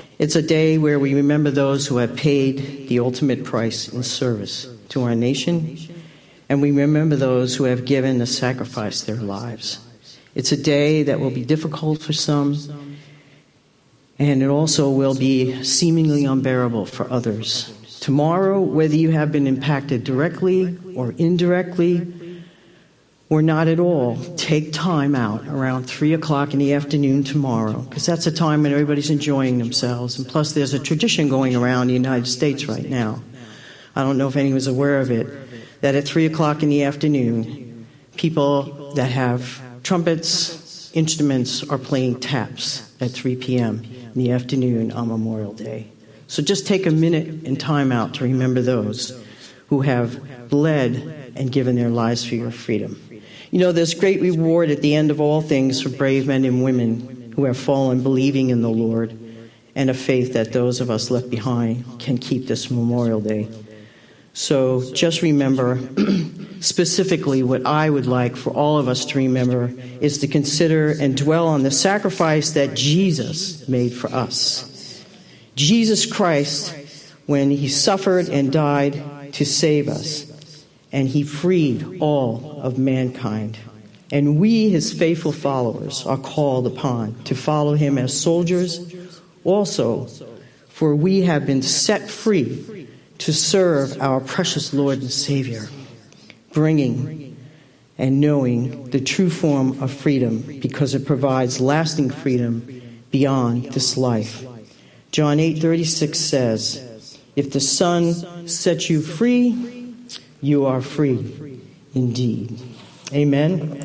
It's a day where we remember those who have paid the ultimate price in service to our nation, and we remember those who have given and sacrificed their lives. It's a day that will be difficult for some, and it also will be seemingly unbearable for others. Tomorrow, whether you have been impacted directly or indirectly, or not at all, take time out around 3 o'clock in the afternoon tomorrow, because that's a time when everybody's enjoying themselves. And plus, there's a tradition going around the United States right now. I don't know if anyone's aware of it, that at 3 o'clock in the afternoon, people that have trumpets, instruments, are playing taps at 3 p.m. in the afternoon on Memorial Day. So just take a minute and time out to remember those who have bled and given their lives for your freedom. You know, there's great reward at the end of all things for brave men and women who have fallen believing in the Lord, and a faith that those of us left behind can keep this Memorial Day. So just remember, specifically what I would like for all of us to remember is to consider and dwell on the sacrifice that Jesus made for us. Jesus Christ, when he suffered and died to save us, and he freed all of mankind. And we, his faithful followers, are called upon to follow him as soldiers also, for we have been set free to serve our precious Lord and Savior, bringing and knowing the true form of freedom, because it provides lasting freedom beyond this life. John 8:36 says, "If the Son sets you free, you are free indeed." Amen.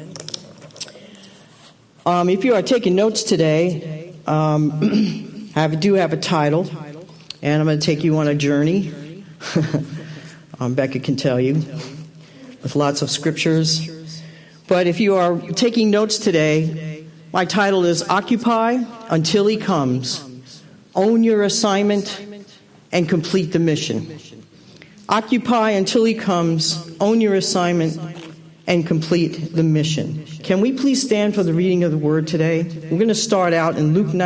If you are taking notes today, I do have a title, and I'm going to take you on a journey. Becca can tell you, with lots of scriptures. But if you are taking notes today, my title is Occupy Until He Comes. Own your assignment and complete the mission. Occupy until he comes, own your assignment, and complete the mission. Can we please stand for the reading of the word today? We're going to start out in Luke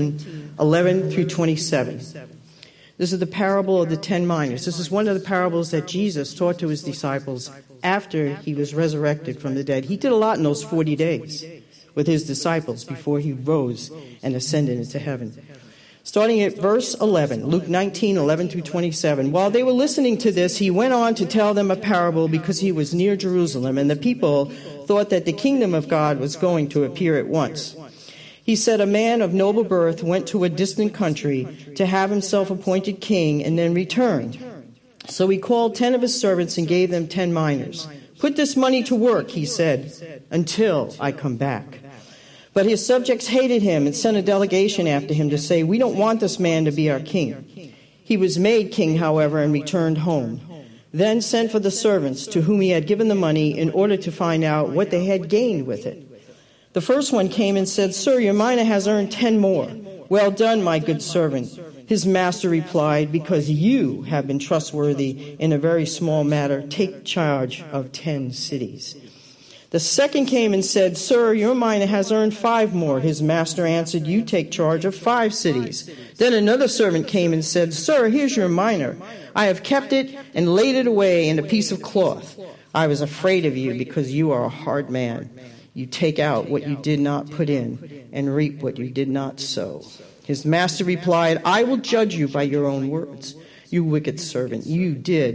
19:11 through 27. This is the parable of the 10 minas. This is one of the parables that Jesus taught to his disciples after he was resurrected from the dead. He did a lot in those 40 days with his disciples before he rose and ascended into heaven. Starting at verse 11, Luke 19:11 through 27. While they were listening to this, he went on to tell them a parable because he was near Jerusalem, and the people thought that the kingdom of God was going to appear at once. He said, "A man of noble birth went to a distant country to have himself appointed king and then returned. So he called 10 of his servants and gave them 10 minas. 'Put this money to work,' he said, 'until I come back.' But his subjects hated him and sent a delegation after him to say, 'We don't want this man to be our king.' He was made king, however, and returned home. Then sent for the servants to whom he had given the money in order to find out what they had gained with it. The first one came and said, 'Sir, your mina has earned 10 more. Well done, my good servant.' His master replied, 'Because you have been trustworthy in a very small matter, take charge of 10 cities.' The second came and said, 'Sir, your mina has earned 5 more. His master answered, 'You take charge of 5 cities.' Then another servant came and said, 'Sir, here's your mina. I have kept it and laid it away in a piece of cloth. I was afraid of you because you are a hard man. You take out what you did not put in and reap what you did not sow.' His master replied, 'I will judge you by your own words. You wicked servant, you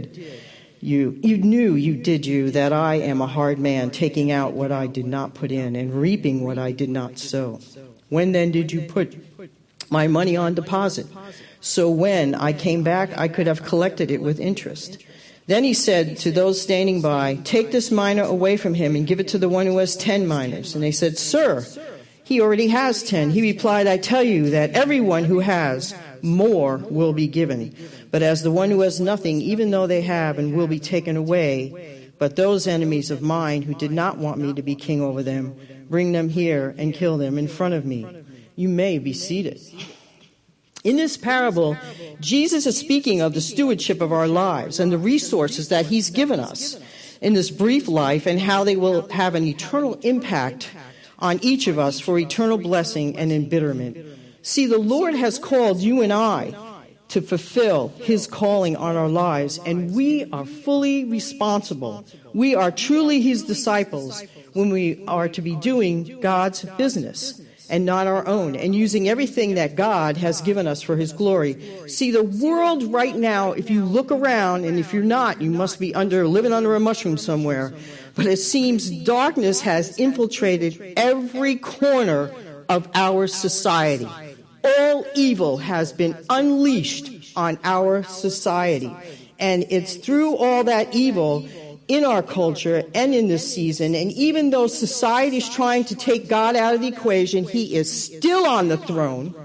knew that I am a hard man, taking out what I did not put in and reaping what I did not sow. When then did you put my money on deposit? So when I came back, I could have collected it with interest.' Then he said to those standing by, 'Take this mina away from him and give it to the one who has 10 minas.' And they said, 'Sir, he already has 10. He replied, 'I tell you that everyone who has, more will be given. But as the one who has nothing, even though they have, and will be taken away. But those enemies of mine who did not want me to be king over them, bring them here and kill them in front of me.' You may be seated." In this parable, Jesus is speaking of the stewardship of our lives and the resources that he's given us in this brief life, and how they will have an eternal impact on each of us for eternal blessing and embitterment. See, the Lord has called you and I to fulfill his calling on our lives, and we are fully responsible. We are truly his disciples when we are to be doing God's business and not our own, and using everything that God has given us for his glory. See, the world right now, if you look around, and if you're not, you must be living under a mushroom somewhere, but it seems darkness has infiltrated every corner of our society. All evil has been unleashed on our society. And it's through all that evil in our culture and in this season, and even though society is trying to take God out of the equation, he is still on the throne,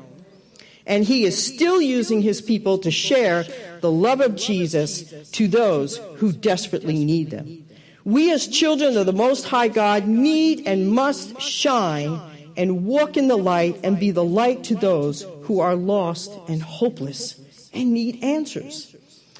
and he is still using his people to share the love of Jesus to those who desperately need them. We as children of the Most High God need and must shine and walk in the light and be the light to those who are lost and hopeless and need answers.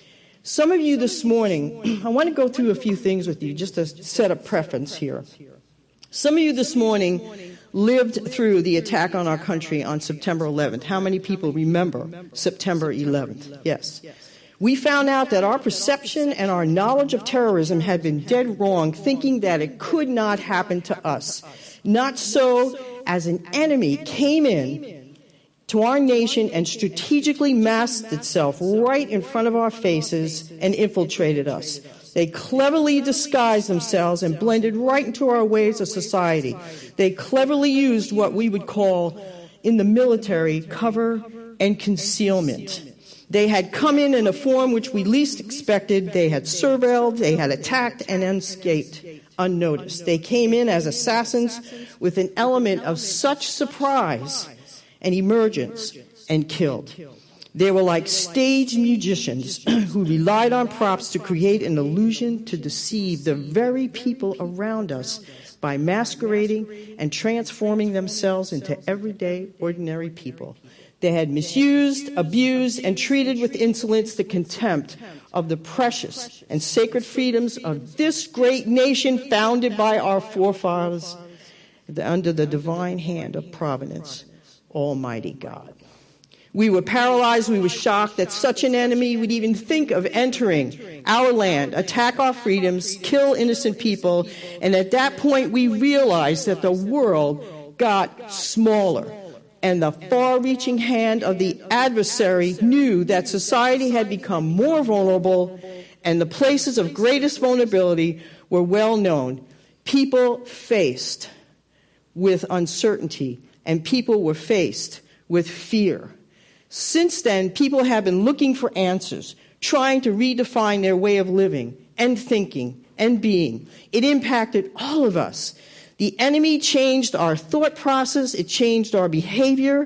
Some of you this morning, I want to go through a few things with you just to set a preference here. Some of you this morning lived through the attack on our country on September 11th. How many people remember September 11th? Yes. We found out that our perception and our knowledge of terrorism had been dead wrong, thinking that it could not happen to us. Not so, as an enemy came in to our nation and strategically masked itself right in front of our faces and infiltrated us. They cleverly disguised themselves and blended right into our ways of society. They cleverly used what we would call in the military cover and concealment. They had come in a form which we least expected. They had surveilled, they had attacked and escaped unnoticed. They came in as assassins with an element of such surprise and emergence and killed. They were like stage musicians who relied on props to create an illusion to deceive the very people around us by masquerading and transforming themselves into everyday, ordinary people. They had misused, abused, and treated with insolence the contempt of the precious and sacred freedoms of this great nation founded by our forefathers under the divine hand of providence, Almighty God. We were paralyzed, we were shocked that such an enemy would even think of entering our land, attack our freedoms, kill innocent people, and at that point we realized that the world got smaller, and the far-reaching hand of the adversary knew that society had become more vulnerable, and the places of greatest vulnerability were well known. People faced with uncertainty, and people were faced with fear. Since then, people have been looking for answers, trying to redefine their way of living and thinking and being. It impacted all of us. The enemy changed our thought process, it changed our behavior,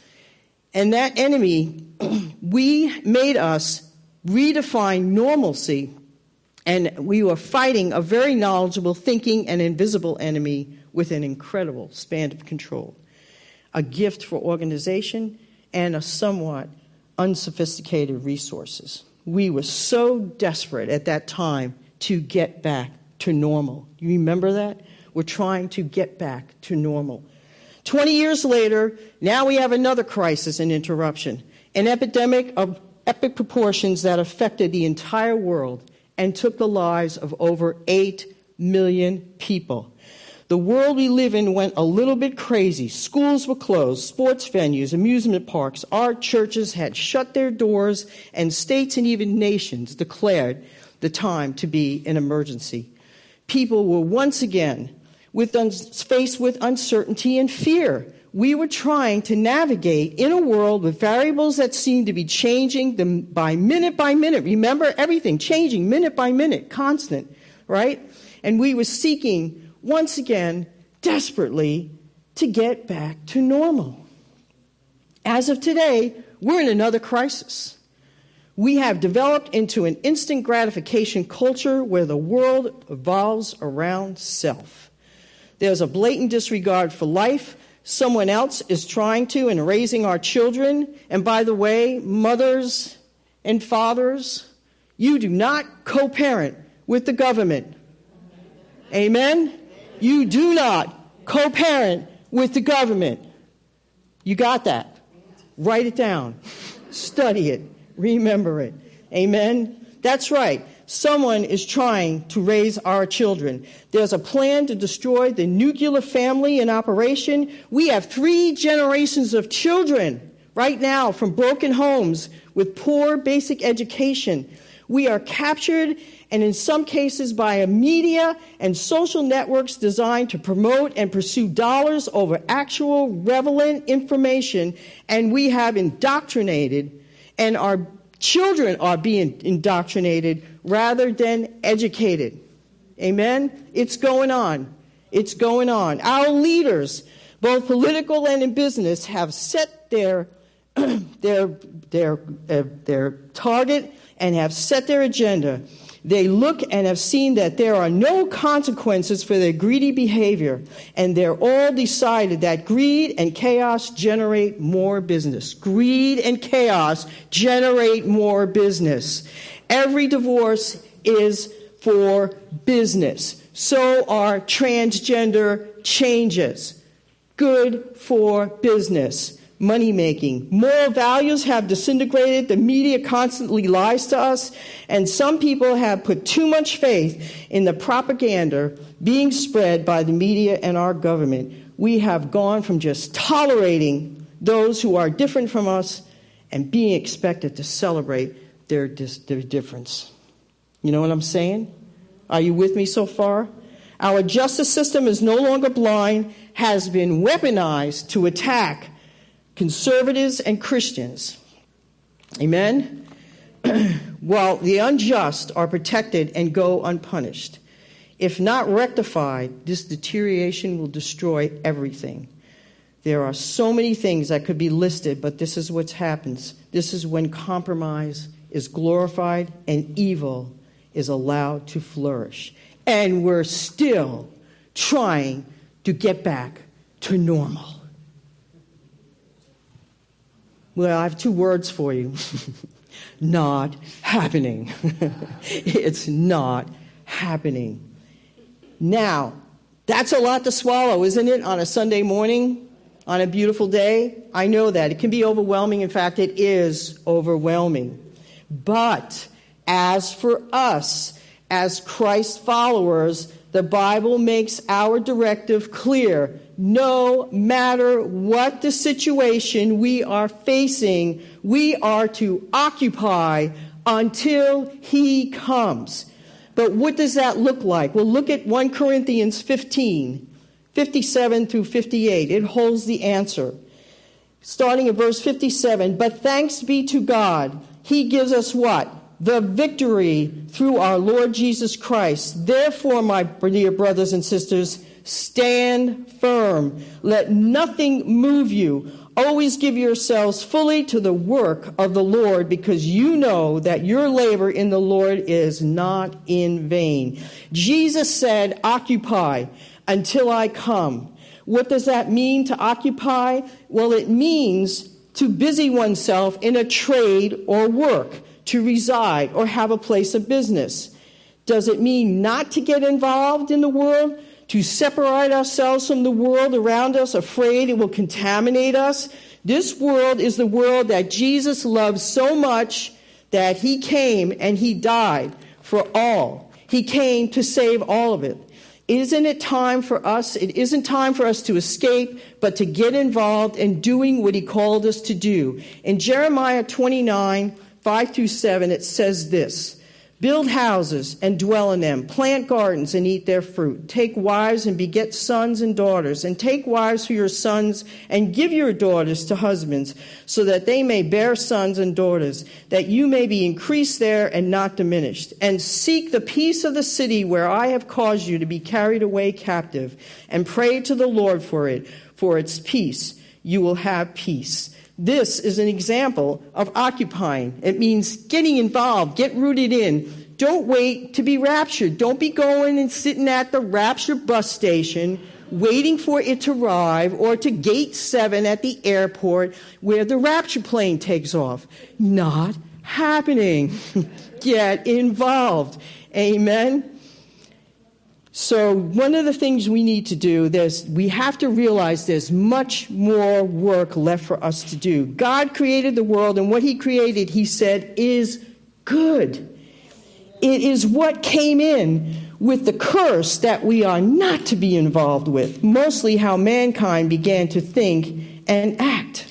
and that enemy, we made us redefine normalcy, and we were fighting a very knowledgeable, thinking, and invisible enemy with an incredible span of control, a gift for organization, and a somewhat unsophisticated resources. We were so desperate at that time to get back to normal. You remember that? We're trying to get back to normal. 20 years later, now we have another crisis and interruption, an epidemic of epic proportions that affected the entire world and took the lives of over 8 million people. The world we live in went a little bit crazy. Schools were closed, sports venues, amusement parks, art churches had shut their doors, and states and even nations declared the time to be an emergency. People were once again faced with uncertainty and fear. We were trying to navigate in a world with variables that seemed to be changing by minute. Remember, everything changing minute by minute, constant, right? And we were seeking once again, desperately, to get back to normal. As of today, we're in another crisis. We have developed into an instant gratification culture where the world revolves around self. There's a blatant disregard for life. Someone else is trying to and raising our children. And by the way, mothers and fathers, you do not co-parent with the government. Amen? You do not co-parent with the government. You got that? Write it down. Study it. Remember it. Amen? That's right. Someone is trying to raise our children. There's a plan to destroy the nuclear family in operation. We have 3 generations of children right now from broken homes with poor basic education. We are captured, and in some cases by a media and social networks designed to promote and pursue dollars over actual relevant information, and we have indoctrinated, and our children are being indoctrinated rather than educated. Amen? It's going on. It's going on. Our leaders, both political and in business, have set their target and have set their agenda. They look and have seen that there are no consequences for their greedy behavior, and they're all decided that greed and chaos generate more business. Greed and chaos generate more business. Every divorce is for business. So are transgender changes. Good for business. Money making. Moral values have disintegrated. The media constantly lies to us. And some people have put too much faith in the propaganda being spread by the media and our government. We have gone from just tolerating those who are different from us and being expected to celebrate their difference. You know what I'm saying? Are you with me so far? Our justice system is no longer blind, has been weaponized to attack conservatives and Christians. Amen? While the unjust are protected and go unpunished. If not rectified, this deterioration will destroy everything. There are so many things that could be listed, but this is what happens. This is when compromise is glorified and evil is allowed to flourish. And we're still trying to get back to normal. Well, I have 2 words for you. Not happening. It's not happening. Now, that's a lot to swallow, isn't it, on a Sunday morning, on a beautiful day? I know that. It can be overwhelming. In fact, it is overwhelming. But as for us, as Christ followers, the Bible makes our directive clear. No matter what the situation we are facing, we are to occupy until he comes. But what does that look like? Well, look at 1 Corinthians 15, 57 through 58. It holds the answer. Starting at verse 57, but thanks be to God, he gives us what? The victory through our Lord Jesus Christ. Therefore, my dear brothers and sisters, stand firm. Let nothing move you. Always give yourselves fully to the work of the Lord, because you know that your labor in the Lord is not in vain. Jesus said, occupy until I come. What does that mean, to occupy? Well, it means to busy oneself in a trade or work, to reside or have a place of business. Does it mean not to get involved in the world? To separate ourselves from the world around us, afraid it will contaminate us? This world is the world that Jesus loved so much that he came and he died for all. He came to save all of it. Isn't it time for us? It isn't time for us to escape, but to get involved in doing what he called us to do. In Jeremiah 29, 5 through 7, it says this: build houses and dwell in them, plant gardens and eat their fruit, take wives and beget sons and daughters, and take wives for your sons and give your daughters to husbands, so that they may bear sons and daughters, that you may be increased there and not diminished. And seek the peace of the city where I have caused you to be carried away captive, and pray to the Lord for it, for its peace. You will have peace. This is an example of occupying. It means getting involved, get rooted in. Don't wait to be raptured. Don't be going and sitting at the rapture bus station waiting for it to arrive, or to gate 7 at the airport where the rapture plane takes off. Not happening. Get involved. Amen. So one of the things we need to do, we have to realize there's much more work left for us to do. God created the world, and what he created, he said, is good. It is what came in with the curse that we are not to be involved with, mostly how mankind began to think and act.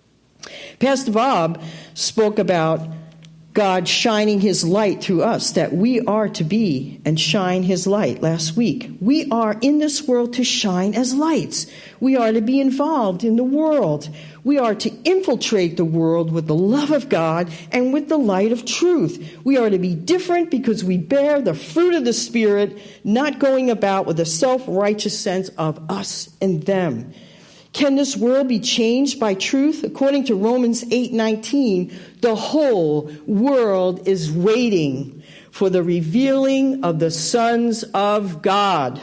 Pastor Bob spoke about God shining his light through us, that we are to be and shine his light last week. We are in this world to shine as lights. We are to be involved in the world. We are to infiltrate the world with the love of God and with the light of truth. We are to be different because we bear the fruit of the Spirit, not going about with a self-righteous sense of us and them. Can this world be changed by truth? According to Romans 8:19, the whole world is waiting for the revealing of the sons of God.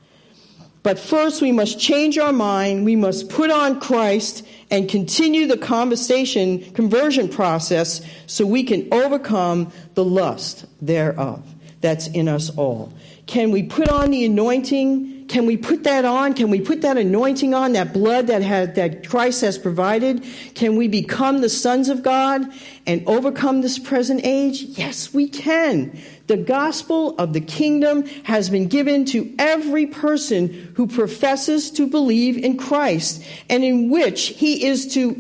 But first we must change our mind. We must put on Christ and continue the conversion process so we can overcome the lust thereof that's in us all. Can we put on the anointing? Can we put that on? Can we put that anointing on, that blood that Christ has provided? Can we become the sons of God and overcome this present age? Yes, we can. The gospel of the kingdom has been given to every person who professes to believe in Christ, and in which he is to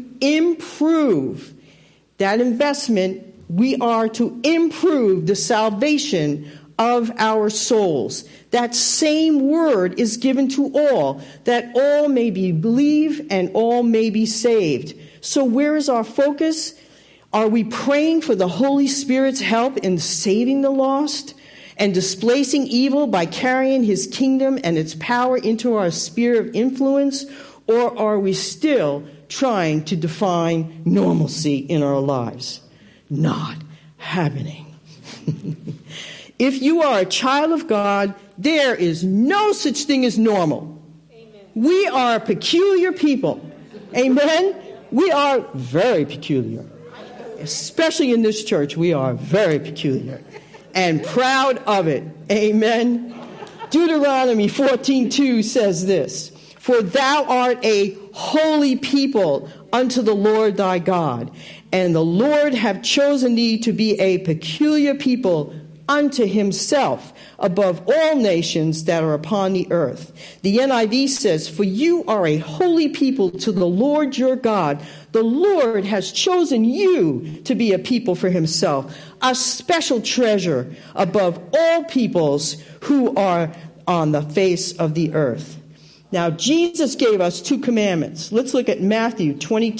improve that investment. We are to improve the salvation of our souls. That same word is given to all, that all may believe and all may be saved. So where is our focus? Are we praying for the Holy Spirit's help in saving the lost and displacing evil by carrying his kingdom and its power into our sphere of influence? Or are we still trying to define normalcy in our lives? Not happening. If you are a child of God, there is no such thing as normal. Amen. We are a peculiar people. Amen? We are very peculiar. Especially in this church, we are very peculiar and proud of it. Amen? Deuteronomy 14:2 says this, "For thou art a holy people unto the Lord thy God, and the Lord hath chosen thee to be a peculiar people unto himself above all nations that are upon the earth." The NIV says, "For you are a holy people to the Lord your God. The Lord has chosen you to be a people for himself, a special treasure above all peoples who are on the face of the earth." Now, Jesus gave us two commandments. Let's look at Matthew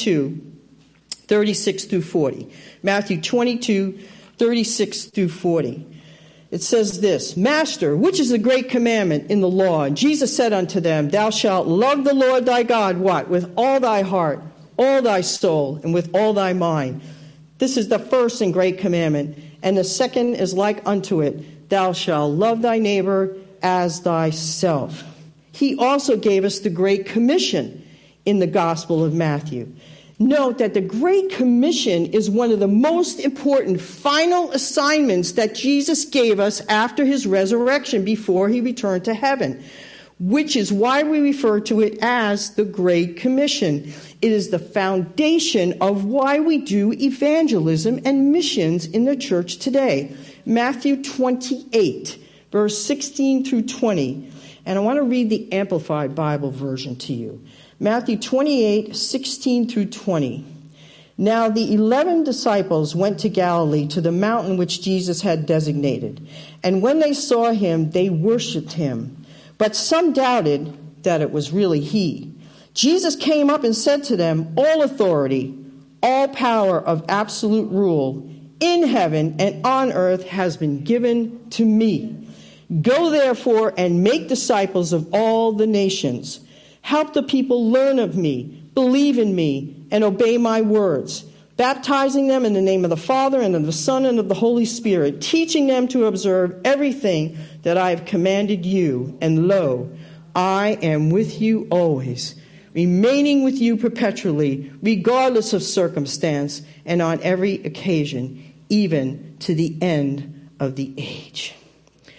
22:36 through 40. Matthew 22:36 through 40. It says this, "Master, which is the great commandment in the law?" And Jesus said unto them, "Thou shalt love the Lord thy God," what? "With all thy heart, all thy soul, and with all thy mind." This is the first and great commandment. And the second is like unto it, "Thou shalt love thy neighbor as thyself." He also gave us the Great Commission in the Gospel of Matthew. Note that the Great Commission is one of the most important final assignments that Jesus gave us after his resurrection before he returned to heaven, which is why we refer to it as the Great Commission. It is the foundation of why we do evangelism and missions in the church today. Matthew 28, verse 16 through 20. And I want to read the Amplified Bible version to you. Matthew 28, 16 through 20. "Now the 11 disciples went to Galilee, to the mountain which Jesus had designated. And when they saw him, they worshipped him. But some doubted that it was really he. Jesus came up and said to them, 'All authority, all power of absolute rule in heaven and on earth has been given to me. Go therefore and make disciples of all the nations. Help the people learn of me, believe in me, and obey my words, baptizing them in the name of the Father and of the Son and of the Holy Spirit, teaching them to observe everything that I have commanded you. And lo, I am with you always, remaining with you perpetually, regardless of circumstance, and on every occasion, even to the end of the age.'"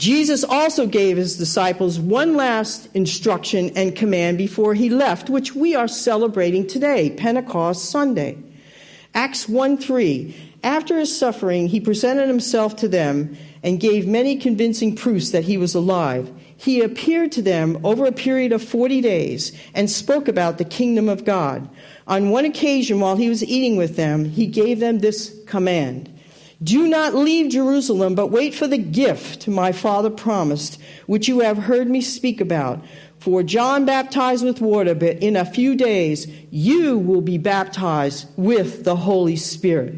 Jesus also gave his disciples one last instruction and command before he left, which we are celebrating today, Pentecost Sunday. Acts 1:3. After his suffering, he presented himself to them and gave many convincing proofs that he was alive. He appeared to them over a period of 40 days and spoke about the kingdom of God. On one occasion, while he was eating with them, he gave them this command: "Do not leave Jerusalem, but wait for the gift my Father promised, which you have heard me speak about. For John baptized with water, but in a few days you will be baptized with the Holy Spirit."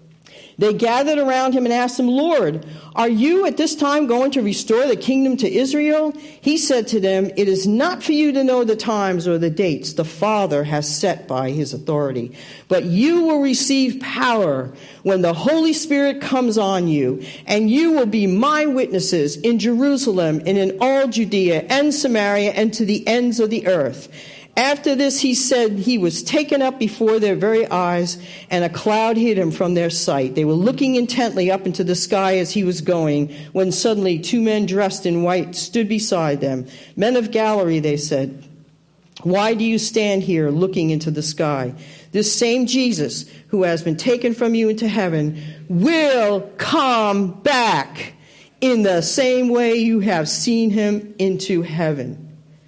They gathered around him and asked him, "Lord, are you at this time going to restore the kingdom to Israel?" He said to them, "It is not for you to know the times or the dates the Father has set by his authority, but you will receive power when the Holy Spirit comes on you, and you will be my witnesses in Jerusalem and in all Judea and Samaria and to the ends of the earth." After this, he said he was taken up before their very eyes, and a cloud hid him from their sight. They were looking intently up into the sky as he was going, when suddenly 2 men dressed in white stood beside them. "Men of Galilee," they said, "why do you stand here looking into the sky? This same Jesus, who has been taken from you into heaven, will come back in the same way you have seen him into heaven."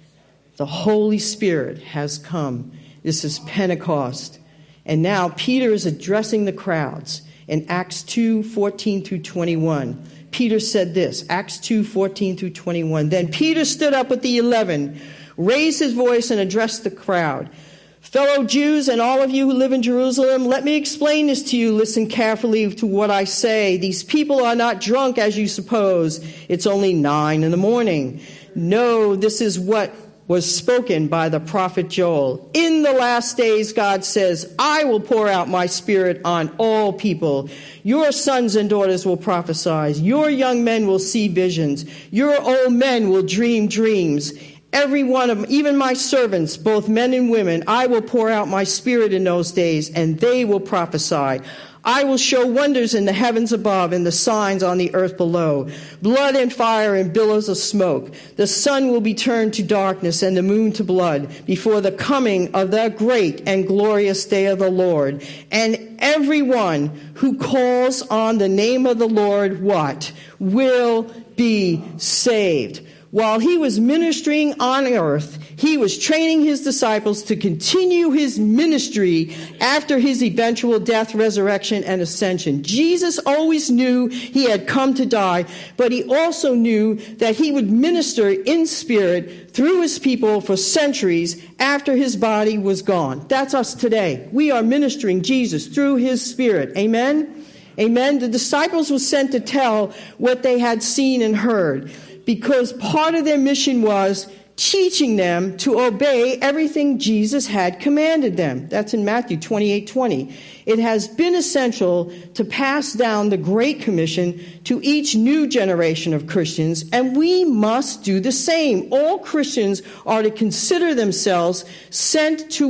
The Holy Spirit has come. This is Pentecost. And now Peter is addressing the crowds in Acts 2:14 through 21. Peter said this, Acts 2:14 through 21. "Then Peter stood up with the 11, raised his voice, and addressed the crowd. 'Fellow Jews and all of you who live in Jerusalem, let me explain this to you. Listen carefully to what I say. These people are not drunk as you suppose. It's only 9 a.m. No, this is what was spoken by the prophet Joel. In the last days, God says, I will pour out my spirit on all people. Your sons and daughters will prophesy. Your young men will see visions. Your old men will dream dreams. Every one of them, even my servants, both men and women, I will pour out my spirit in those days, and they will prophesy. I will show wonders in the heavens above and the signs on the earth below, blood and fire and billows of smoke. The sun will be turned to darkness and the moon to blood before the coming of the great and glorious day of the Lord. And everyone who calls on the name of the Lord, what? Will be saved. While he was ministering on earth, he was training his disciples to continue his ministry after his eventual death, resurrection, and ascension. Jesus always knew he had come to die, but he also knew that he would minister in spirit through his people for centuries after his body was gone. That's us today. We are ministering Jesus through his spirit. Amen? Amen. The disciples were sent to tell what they had seen and heard, because part of their mission was teaching them to obey everything Jesus had commanded them. That's in Matthew 28:20. It has been essential to pass down the Great Commission to each new generation of Christians, and we must do the same. All Christians are to consider themselves sent to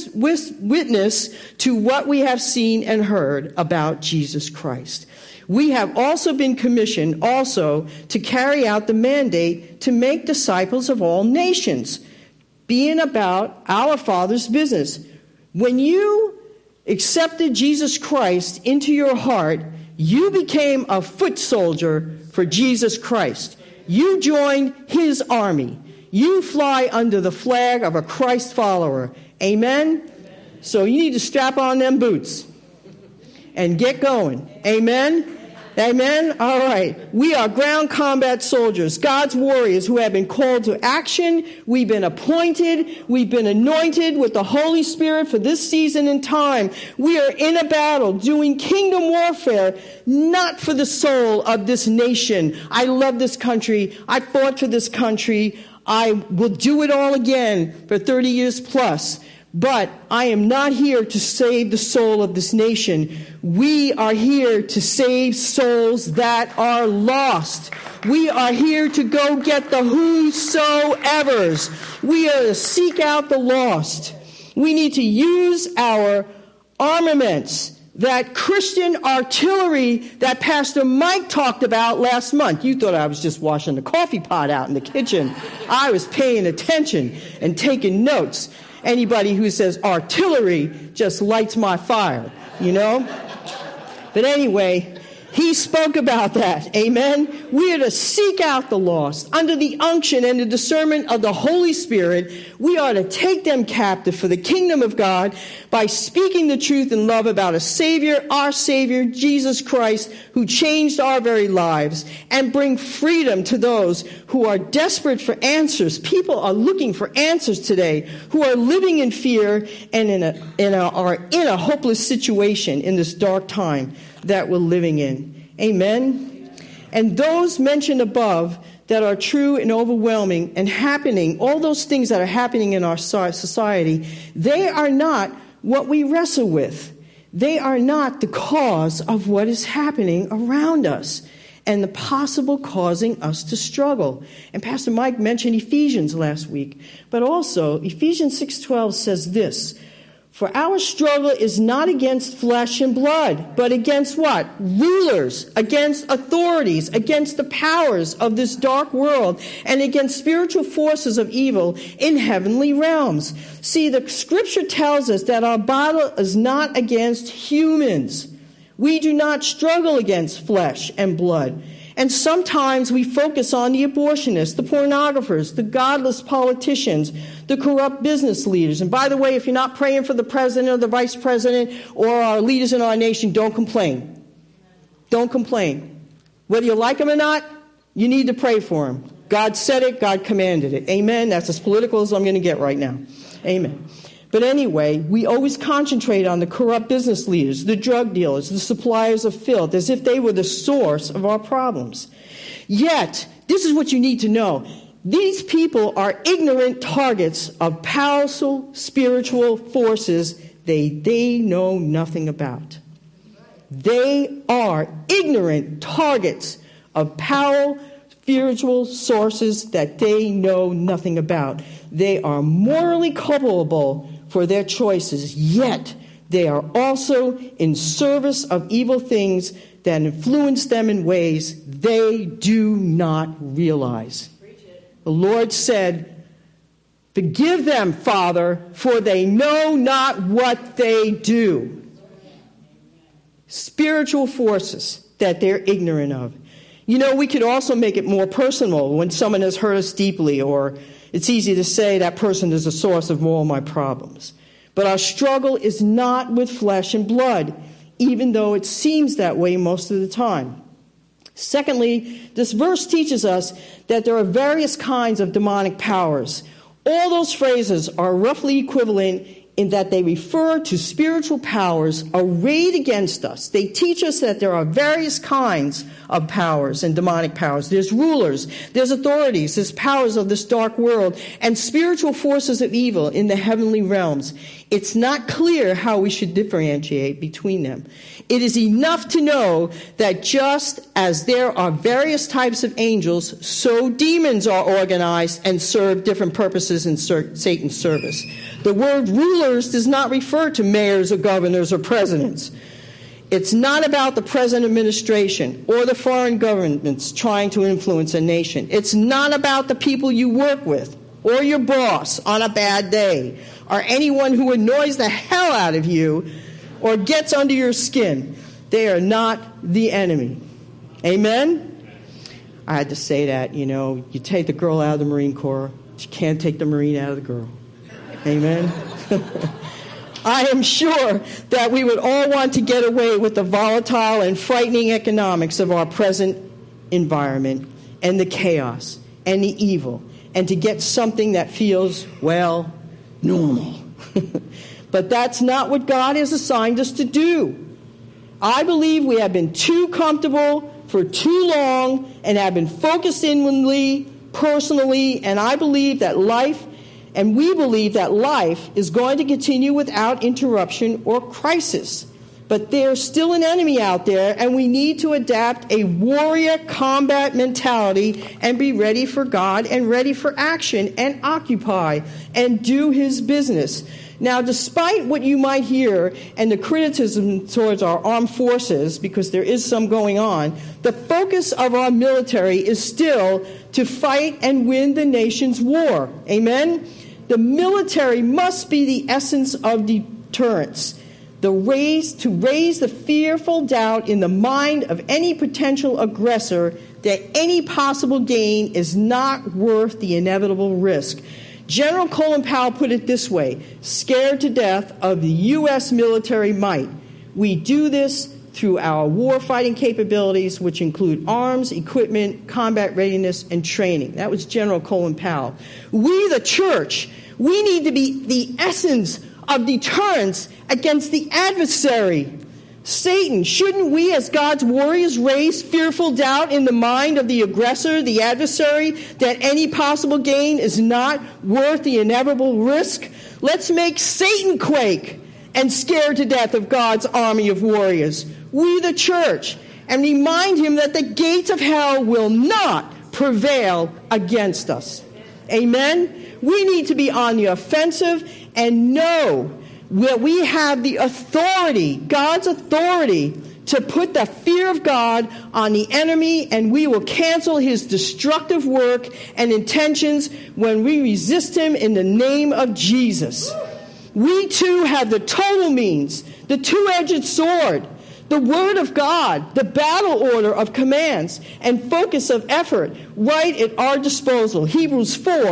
witness to what we have seen and heard about Jesus Christ. We have also been commissioned also to carry out the mandate to make disciples of all nations, being about our Father's business. When you accepted Jesus Christ into your heart, you became a foot soldier for Jesus Christ. You joined his army. You fly under the flag of a Christ follower. Amen? So you need to strap on them boots and get going. Amen? Amen? All right. We are ground combat soldiers, God's warriors who have been called to action. We've been appointed. We've been anointed with the Holy Spirit for this season and time. We are in a battle doing kingdom warfare, not for the soul of this nation. I love this country. I fought for this country. I will do it all again for 30 years plus. But I am not here to save the soul of this nation. We are here to save souls that are lost. We are here to go get the whosoevers. We are to seek out the lost. We need to use our armaments that Christian artillery that Pastor Mike talked about last month. You thought I was just washing the coffee pot out in the kitchen. I was paying attention and taking notes. Anybody who says artillery just lights my fire, you know? But anyway, he spoke about that. Amen. We are to seek out the lost under the unction and the discernment of the Holy Spirit. We are to take them captive for the kingdom of God by speaking the truth in love about a Savior, our Savior, Jesus Christ, who changed our very lives, and bring freedom to those who are desperate for answers. People are looking for answers today, who are living in fear and are in a hopeless situation in this dark time that we're living in. Amen. And those mentioned above that are true and overwhelming and happening, all those things that are happening in our society, they are not what we wrestle with. They are not the cause of what is happening around us and the possible causing us to struggle. And Pastor Mike mentioned Ephesians last week, but also Ephesians 6:12 says this: for our struggle is not against flesh and blood, but against what? Rulers, against authorities, against the powers of this dark world, and against spiritual forces of evil in heavenly realms. See, the scripture tells us that our battle is not against humans. We do not struggle against flesh and blood. And sometimes we focus on the abortionists, the pornographers, the godless politicians, the corrupt business leaders. And by the way, if you're not praying for the president or the vice president or our leaders in our nation, don't complain. Don't complain. Whether you like them or not, you need to pray for them. God said it, God commanded it. Amen. That's as political as I'm going to get right now. Amen. But anyway, we always concentrate on the corrupt business leaders, the drug dealers, the suppliers of filth, as if they were the source of our problems. Yet, this is what you need to know. These people are ignorant targets of powerful spiritual forces they know nothing about. They are ignorant targets of powerful spiritual sources that they know nothing about. They are morally culpable for their choices, yet they are also in service of evil things that influence them in ways they do not realize. The Lord said, forgive them, Father, for they know not what they do. Spiritual forces that they're ignorant of. You know, we could also make it more personal when someone has hurt us deeply, or it's easy to say that person is the source of all my problems. But our struggle is not with flesh and blood, even though it seems that way most of the time. Secondly, this verse teaches us that there are various kinds of demonic powers. All those phrases are roughly equivalent in that they refer to spiritual powers arrayed against us. They teach us that there are various kinds of powers and demonic powers. There's rulers, there's authorities, there's powers of this dark world, and spiritual forces of evil in the heavenly realms. It's not clear how we should differentiate between them. It is enough to know that just as there are various types of angels, so demons are organized and serve different purposes in Satan's service. The word rulers does not refer to mayors or governors or presidents. It's not about the present administration or the foreign governments trying to influence a nation. It's not about the people you work with or your boss on a bad day or anyone who annoys the hell out of you or gets under your skin. They are not the enemy. Amen? I had to say that, you take the girl out of the Marine Corps, but you can't take the Marine out of the girl. Amen? I am sure that we would all want to get away with the volatile and frightening economics of our present environment and the chaos and the evil, and to get something that feels, normal. But that's not what God has assigned us to do. I believe we have been too comfortable for too long and have been focused inwardly, personally, and we believe that life is going to continue without interruption or crisis. But there's still an enemy out there, and we need to adapt a warrior combat mentality and be ready for God and ready for action and occupy and do his business. Now, despite what you might hear and the criticism towards our armed forces, because there is some going on, the focus of our military is still to fight and win the nation's war. Amen? The military must be the essence of deterrence, to raise the fearful doubt in the mind of any potential aggressor that any possible gain is not worth the inevitable risk. General Colin Powell put it this way: scared to death of the U.S. military might. We do this through our warfighting capabilities, which include arms, equipment, combat readiness, and training. That was General Colin Powell. We, the church, we need to be the essence of deterrence against the adversary, Satan. Shouldn't we, as God's warriors, raise fearful doubt in the mind of the aggressor, the adversary, that any possible gain is not worth the inevitable risk? Let's make Satan quake and scared to death of God's army of warriors, we the church, and remind him that the gates of hell will not prevail against us. Amen? We need to be on the offensive and know that we have the authority, God's authority, to put the fear of God on the enemy, and we will cancel his destructive work and intentions when we resist him in the name of Jesus. We too have the total means, the two-edged sword, the Word of God, the battle order of commands and focus of effort right at our disposal. Hebrews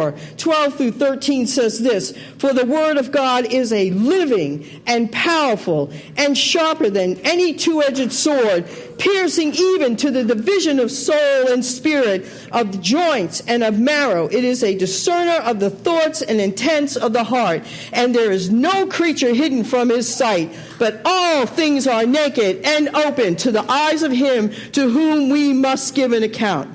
4:12-13 says this: "For the Word of God is a living and powerful and sharper than any two-edged sword, piercing even to the division of soul and spirit, of the joints and of marrow. It is a discerner of the thoughts and intents of the heart. And there is no creature hidden from his sight, but all things are naked and open to the eyes of him to whom we must give an account."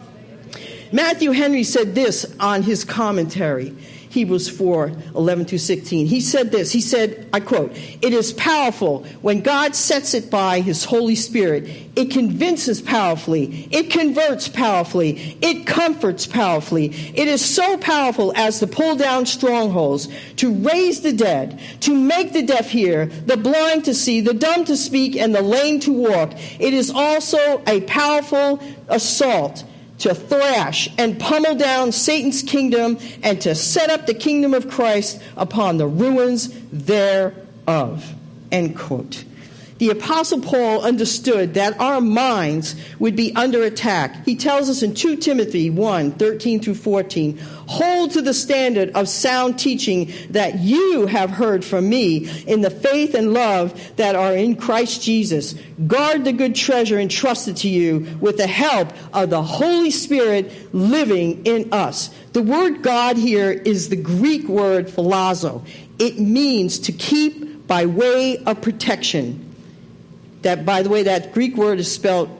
Matthew Henry said this on his commentary, Hebrews 4:11-16. He said this, he said, I quote, "It is powerful when God sets it by his Holy Spirit. It convinces powerfully. It converts powerfully. It comforts powerfully. It is so powerful as to pull down strongholds, to raise the dead, to make the deaf hear, the blind to see, the dumb to speak, and the lame to walk. It is also a powerful assault to thrash and pummel down Satan's kingdom and to set up the kingdom of Christ upon the ruins thereof." End quote. The Apostle Paul understood that our minds would be under attack. He tells us in 2 Timothy 1:13-14, "Hold to the standard of sound teaching that you have heard from me in the faith and love that are in Christ Jesus. Guard the good treasure entrusted to you with the help of the Holy Spirit living in us." The word God here is the Greek word philazo. It means to keep by way of protection. That, by the way, that Greek word is spelled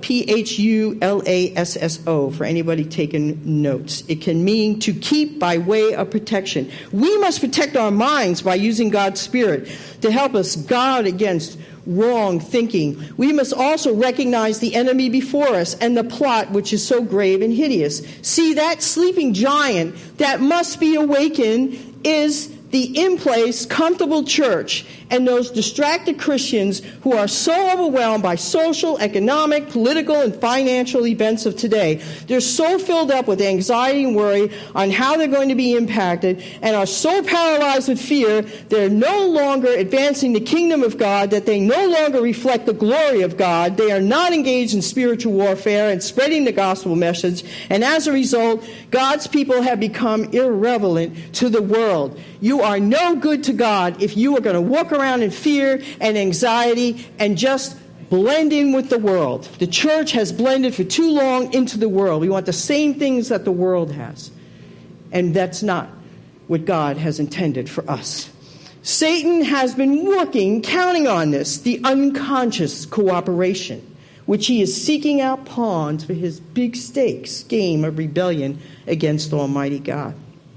P-H-U-L-A-S-S-O for anybody taking notes. It can mean to keep by way of protection. We must protect our minds by using God's Spirit to help us guard against wrong thinking. We must also recognize the enemy before us and the plot which is so grave and hideous. See, that sleeping giant that must be awakened is the in-place, comfortable church and those distracted Christians who are so overwhelmed by social, economic, political, and financial events of today. They're so filled up with anxiety and worry on how they're going to be impacted and are so paralyzed with fear, they're no longer advancing the kingdom of God, that they no longer reflect the glory of God. They are not engaged in spiritual warfare and spreading the gospel message. And as a result, God's people have become irrelevant to the world. You are no good to God if you are going to walk around in fear and anxiety and just blend in with the world. The church has blended for too long into the world. We want the same things that the world has. And that's not what God has intended for us. Satan has been working, counting on this, the unconscious cooperation, which he is seeking out pawns for his big stakes game of rebellion against Almighty God.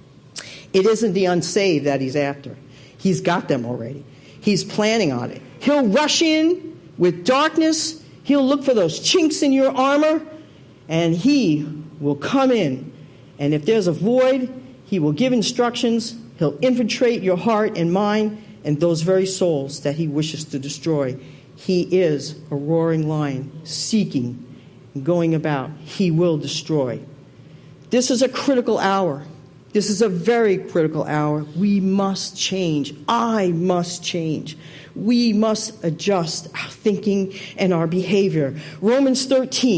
It isn't the unsaved that he's after. He's got them already. He's planning on it. He'll rush in with darkness. He'll look for those chinks in your armor, and he will come in. And if there's a void, he will give instructions. He'll infiltrate your heart and mind, and those very souls that he wishes to destroy. He is a roaring lion, seeking and going about. He will destroy. This is a critical hour. This is a very critical hour. We must change. I must change. We must adjust our thinking and our behavior. Romans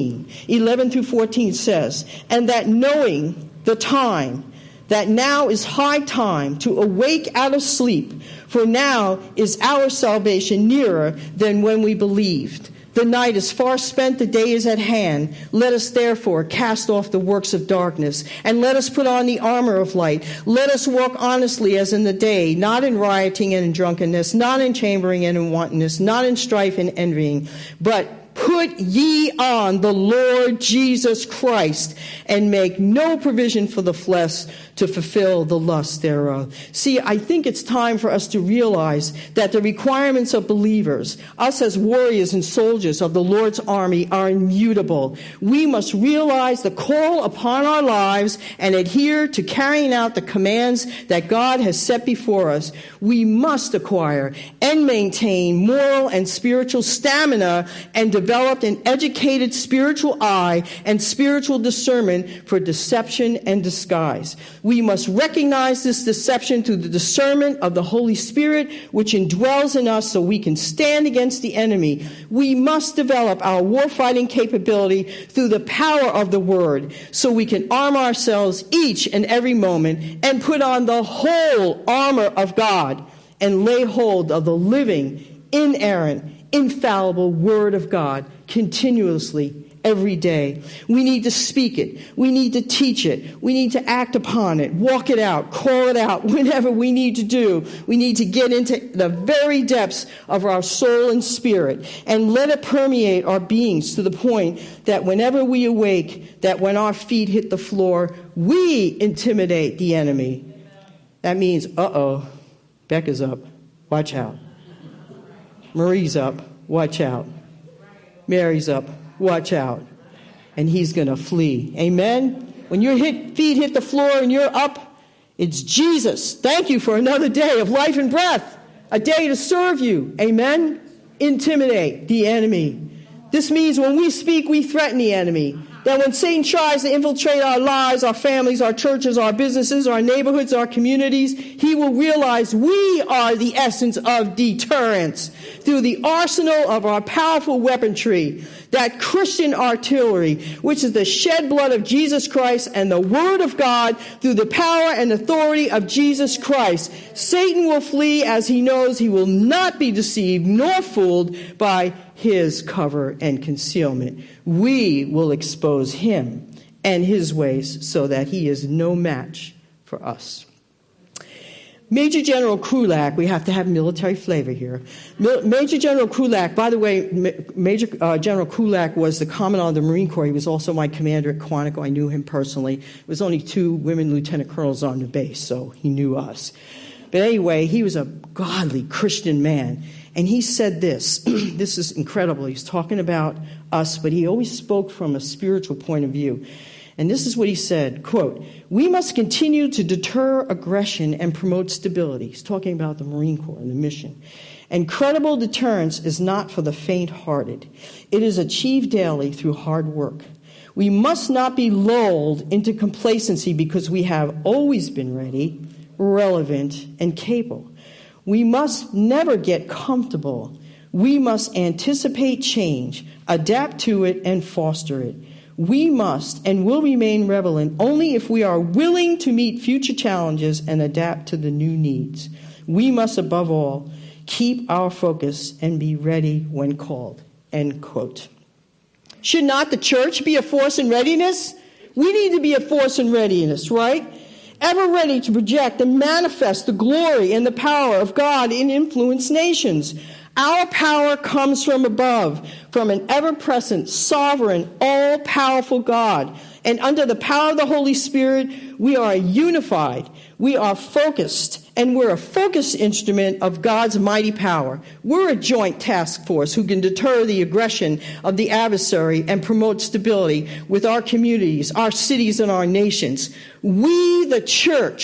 13:11-14 says, "And that knowing the time, that now is high time to awake out of sleep, for now is our salvation nearer than when we believed. The night is far spent, the day is at hand. Let us therefore cast off the works of darkness, and let us put on the armor of light. Let us walk honestly as in the day, not in rioting and in drunkenness, not in chambering and in wantonness, not in strife and envying, but put ye on the Lord Jesus Christ, and make no provision for the flesh to fulfill the lust thereof." See, I think it's time for us to realize that the requirements of believers, us as warriors and soldiers of the Lord's army, are immutable. We must realize the call upon our lives and adhere to carrying out the commands that God has set before us. We must acquire and maintain moral and spiritual stamina and develop an educated spiritual eye and spiritual discernment for deception and disguise. We must recognize this deception through the discernment of the Holy Spirit, which indwells in us so we can stand against the enemy. We must develop our warfighting capability through the power of the Word so we can arm ourselves each and every moment and put on the whole armor of God and lay hold of the living, inerrant, infallible Word of God continuously every day. We need to speak it. We need to teach it. We need to act upon it, walk it out, call it out, whatever we need to do. We need to get into the very depths of our soul and spirit and let it permeate our beings to the point that whenever we awake, that when our feet hit the floor, we intimidate the enemy. That means, Becca's up. Watch out. Marie's up. Watch out. Mary's up. Watch out. And he's going to flee. Amen? When your feet hit the floor and you're up, it's Jesus. Thank you for another day of life and breath. A day to serve you. Amen? Intimidate the enemy. This means when we speak, we threaten the enemy. That when Satan tries to infiltrate our lives, our families, our churches, our businesses, our neighborhoods, our communities, he will realize we are the essence of deterrence through the arsenal of our powerful weaponry, that Christian artillery, which is the shed blood of Jesus Christ and the Word of God through the power and authority of Jesus Christ. Satan will flee as he knows he will not be deceived nor fooled by his cover and concealment. We will expose him and his ways so that he is no match for us. Major General Krulak, we have to have military flavor here. Major General Krulak, by the way, Major General Krulak was the Commandant of the Marine Corps. He was also my commander at Quantico. I knew him personally. There was only 2 women lieutenant colonels on the base, so he knew us. But anyway, he was a godly Christian man. And he said this. This is incredible. He's talking about us, but he always spoke from a spiritual point of view. And this is what he said, quote, "We must continue to deter aggression and promote stability." He's talking about the Marine Corps and the mission. "And credible deterrence is not for the faint-hearted. It is achieved daily through hard work. We must not be lulled into complacency because we have always been ready, relevant, and capable. We must never get comfortable. We must anticipate change, adapt to it, and foster it. We must and will remain relevant only if we are willing to meet future challenges and adapt to the new needs. We must, above all, keep our focus and be ready when called." End quote. Should not the church be a force in readiness? We need to be a force in readiness, right? Ever ready to project and manifest the glory and the power of God and influence nations. Our power comes from above, from an ever-present, sovereign, all-powerful God. And under the power of the Holy Spirit, we are unified, we are focused, and we're a focused instrument of God's mighty power. We're a joint task force who can deter the aggression of the adversary and promote stability with our communities, our cities, and our nations. We, the church,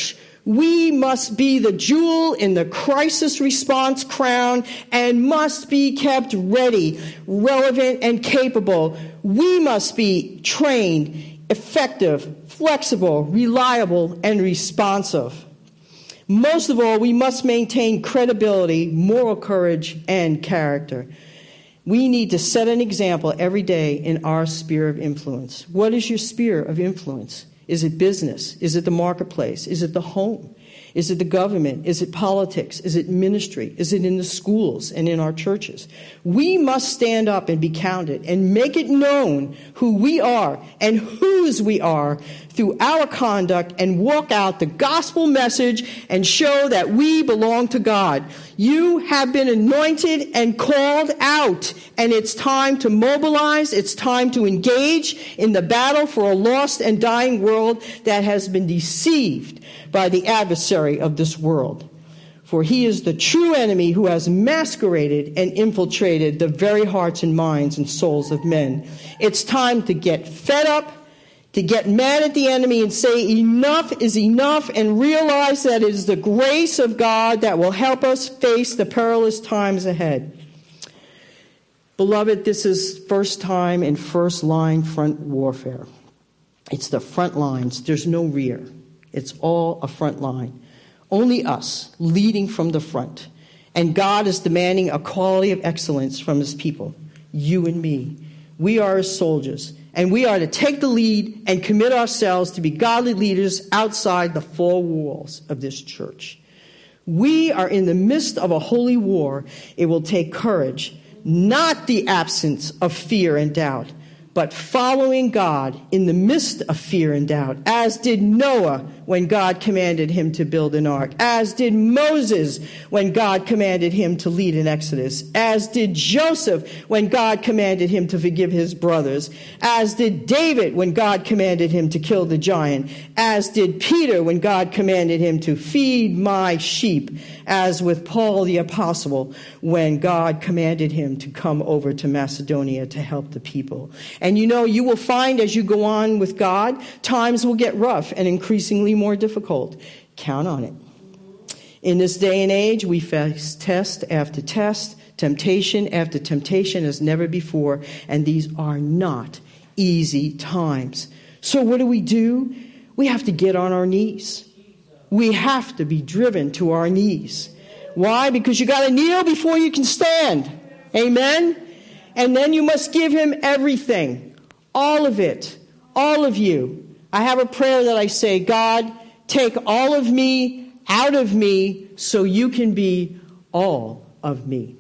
We must be the jewel in the crisis response crown and must be kept ready, relevant, and capable. We must be trained, effective, flexible, reliable, and responsive. Most of all, we must maintain credibility, moral courage, and character. We need to set an example every day in our sphere of influence. What is your sphere of influence? Is it business? Is it the marketplace? Is it the home? Is it the government? Is it politics? Is it ministry? Is it in the schools and in our churches? We must stand up and be counted and make it known who we are and whose we are through our conduct and walk out the gospel message and show that we belong to God. You have been anointed and called out, and it's time to mobilize. It's time to engage in the battle for a lost and dying world that has been deceived by the adversary of this world. For he is the true enemy who has masqueraded and infiltrated the very hearts and minds and souls of men. It's time to get fed up, to get mad at the enemy and say enough is enough, and realize that it is the grace of God that will help us face the perilous times ahead. Beloved, this is first time in first line front warfare. It's the front lines. There's no rear. It's all a front line. Only us leading from the front. And God is demanding a quality of excellence from his people, you and me. We are his soldiers, and we are to take the lead and commit ourselves to be godly leaders outside the four walls of this church. We are in the midst of a holy war. It will take courage, not the absence of fear and doubt, but following God in the midst of fear and doubt, as did Noah when God commanded him to build an ark, as did Moses when God commanded him to lead an exodus, as did Joseph when God commanded him to forgive his brothers, as did David when God commanded him to kill the giant, as did Peter when God commanded him to feed my sheep, as with Paul the apostle when God commanded him to come over to Macedonia to help the people. And you know, you will find as you go on with God, times will get rough and increasingly more difficult. Count on it. In this day and age, we face test after test, temptation after temptation as never before, and these are not easy times. So what do? We have to get on our knees. We have to be driven to our knees. Why? Because you got to kneel before you can stand. Amen? And then you must give him everything. All of it. All of you. I have a prayer that I say, God, take all of me out of me so you can be all of me.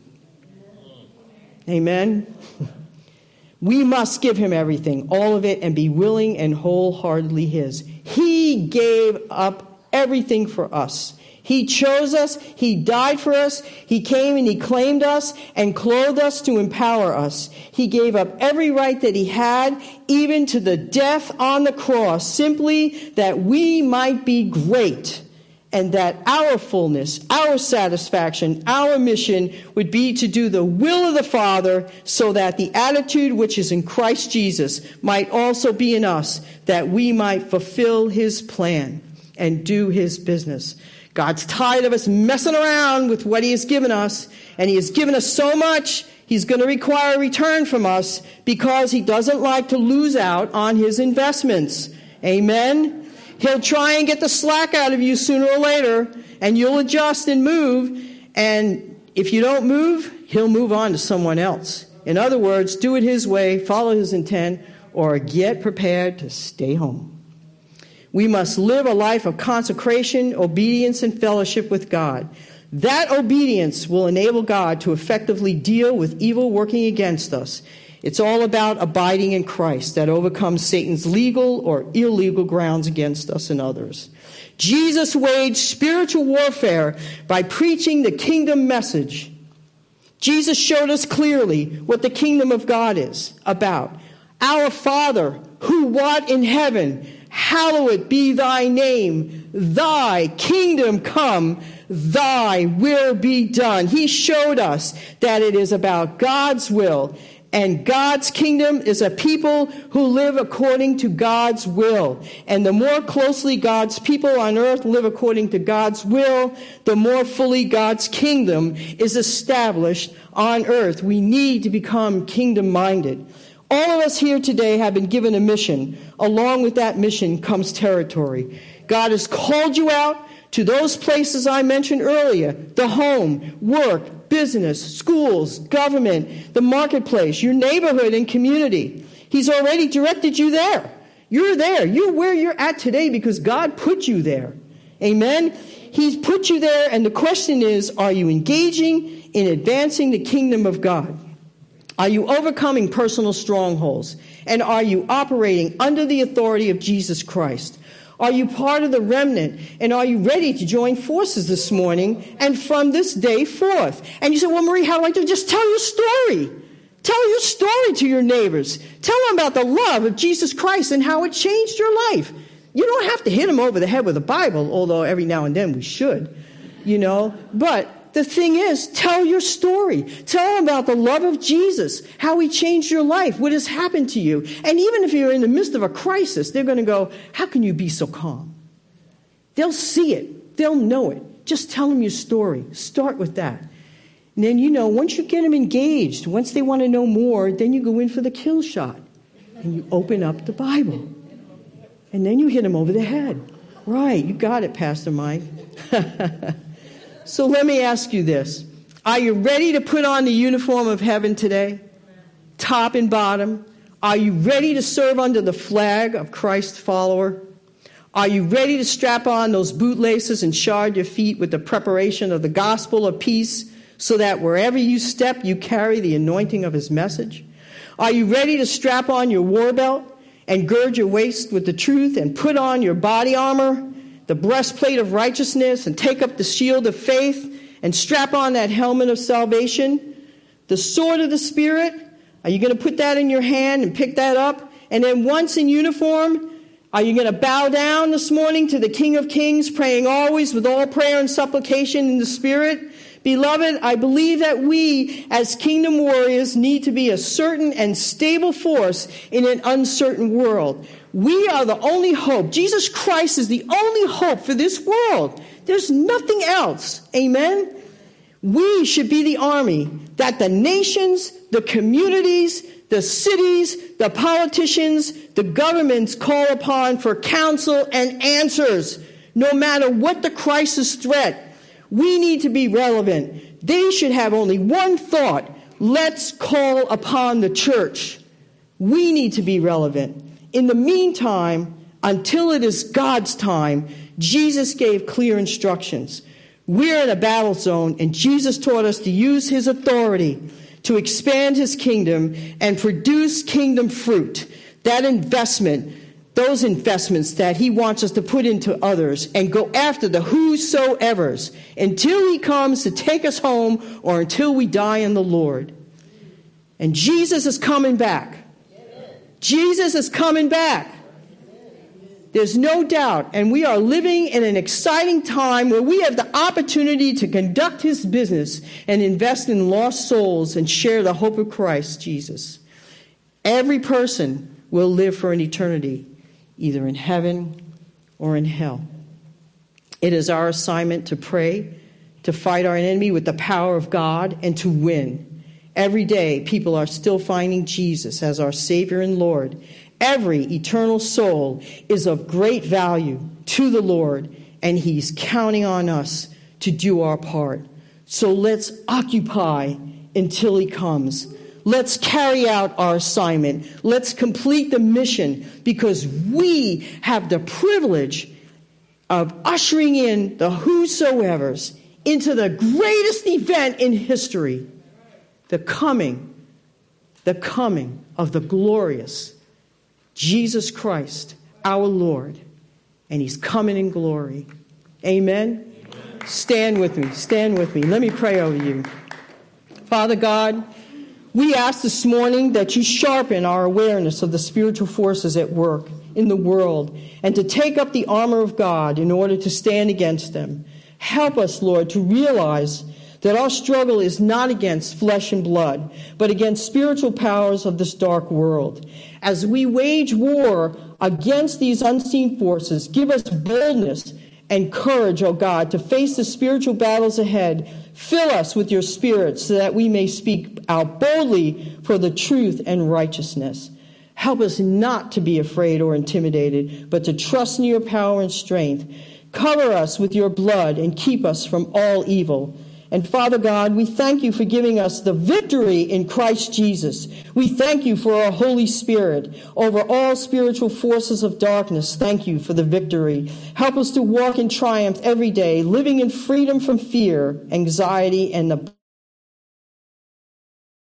Amen? We must give him everything, all of it, and be willing and wholeheartedly his. He gave up everything for us. He chose us. He died for us. He came and he claimed us and clothed us to empower us. He gave up every right that he had, even to the death on the cross, simply that we might be great and that our fullness, our satisfaction, our mission would be to do the will of the Father, so that the attitude which is in Christ Jesus might also be in us, that we might fulfill his plan and do his business. God's tired of us messing around with what he has given us, and he has given us so much, he's going to require a return from us because he doesn't like to lose out on his investments. Amen? He'll try and get the slack out of you sooner or later, and you'll adjust and move, and if you don't move, he'll move on to someone else. In other words, do it his way, follow his intent, or get prepared to stay home. We must live a life of consecration, obedience, and fellowship with God. That obedience will enable God to effectively deal with evil working against us. It's all about abiding in Christ that overcomes Satan's legal or illegal grounds against us and others. Jesus waged spiritual warfare by preaching the kingdom message. Jesus showed us clearly what the kingdom of God is about. Our Father, who art in heaven, hallowed be thy name. Thy kingdom come, thy will be done. He showed us that it is about God's will And God's kingdom is a people who live according to God's will. And the more closely God's people on earth live according to God's will, the more fully God's kingdom is established on earth. We need to become kingdom-minded. All of us here today have been given a mission. Along with that mission comes territory. God has called you out to those places I mentioned earlier: the home, work, business, schools, government, the marketplace, your neighborhood and community. He's already directed you there. You're there. You're where you're at today because God put you there. Amen? He's put you there, and the question is, are you engaging in advancing the kingdom of God? Are you overcoming personal strongholds? And are you operating under the authority of Jesus Christ? Are you part of the remnant? And are you ready to join forces this morning and from this day forth? And you say, well, Marie, how do I do it? Just tell your story. Tell your story to your neighbors. Tell them about the love of Jesus Christ and how it changed your life. You don't have to hit them over the head with a Bible, although every now and then we should, But the thing is, tell your story. Tell them about the love of Jesus, how he changed your life, what has happened to you. And even if you're in the midst of a crisis, they're going to go, how can you be so calm? They'll see it. They'll know it. Just tell them your story. Start with that. And then, once you get them engaged, once they want to know more, then you go in for the kill shot. And you open up the Bible. And then you hit them over the head. Right, you got it, Pastor Mike. So let me ask you this. Are you ready to put on the uniform of heaven today? Top and bottom. Are you ready to serve under the flag of Christ's follower? Are you ready to strap on those bootlaces and shod your feet with the preparation of the gospel of peace so that wherever you step, you carry the anointing of his message? Are you ready to strap on your war belt and gird your waist with the truth and put on your body armor, the breastplate of righteousness, and take up the shield of faith and strap on that helmet of salvation, the sword of the Spirit? Are you going to put that in your hand and pick that up? And then once in uniform, are you going to bow down this morning to the King of Kings, praying always with all prayer and supplication in the Spirit? Beloved, I believe that we as kingdom warriors need to be a certain and stable force in an uncertain world. We are the only hope. Jesus Christ is the only hope for this world. There's nothing else. Amen? We should be the army that the nations, the communities, the cities, the politicians, the governments call upon for counsel and answers, no matter what the crisis threat. We need to be relevant. They should have only one thought: let's call upon the church. We need to be relevant. In the meantime, until it is God's time, Jesus gave clear instructions. We're in a battle zone, and Jesus taught us to use his authority to expand his kingdom and produce kingdom fruit. That investment, those investments that he wants us to put into others and go after the whosoevers until he comes to take us home or until we die in the Lord. And Jesus is coming back. Jesus is coming back. There's no doubt. And we are living in an exciting time where we have the opportunity to conduct his business and invest in lost souls and share the hope of Christ Jesus. Every person will live for an eternity, either in heaven or in hell. It is our assignment to pray, to fight our enemy with the power of God, and to win. Every day, people are still finding Jesus as our Savior and Lord. Every eternal soul is of great value to the Lord, and he's counting on us to do our part. So let's occupy until he comes. Let's carry out our assignment. Let's complete the mission, because we have the privilege of ushering in the whosoevers into the greatest event in history, the coming of the glorious Jesus Christ, our Lord. And he's coming in glory. Amen? Amen. Stand with me. Stand with me. Let me pray over you. Father God, we ask this morning that you sharpen our awareness of the spiritual forces at work in the world and to take up the armor of God in order to stand against them. Help us, Lord, to realize that our struggle is not against flesh and blood, but against spiritual powers of this dark world. As we wage war against these unseen forces, give us boldness and courage, O God, to face the spiritual battles ahead. Fill us with your Spirit so that we may speak out boldly for the truth and righteousness. Help us not to be afraid or intimidated, but to trust in your power and strength. Cover us with your blood and keep us from all evil. And Father God, we thank you for giving us the victory in Christ Jesus. We thank you for our Holy Spirit over all spiritual forces of darkness. Thank you for the victory. Help us to walk in triumph every day, living in freedom from fear, anxiety, and the